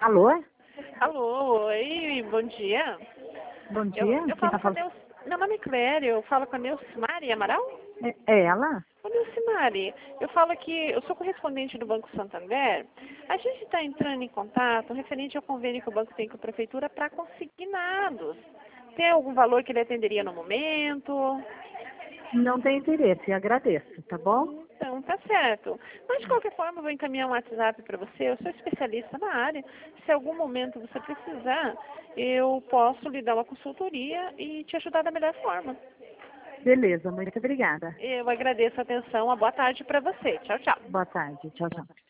Alô? Alô, oi, bom dia. Bom dia. Eu Quem falo tá com a falando? Meu nome é Cléria, eu falo com a Neucimari Amaral? É ela? Ô, Neucimari, eu falo que eu sou correspondente do Banco Santander. A gente está entrando em contato referente ao convênio que o banco tem com a prefeitura para consignados. Tem algum valor que ele atenderia no momento? Não tem interesse, agradeço, tá bom? Então, tá certo. Mas, de qualquer forma, eu vou encaminhar um WhatsApp para você. Eu sou especialista na área. Se em algum momento você precisar, eu posso lhe dar uma consultoria e te ajudar da melhor forma. Beleza, muito obrigada. Eu agradeço a atenção. Uma boa tarde para você. Tchau, tchau. Boa tarde, tchau, tchau.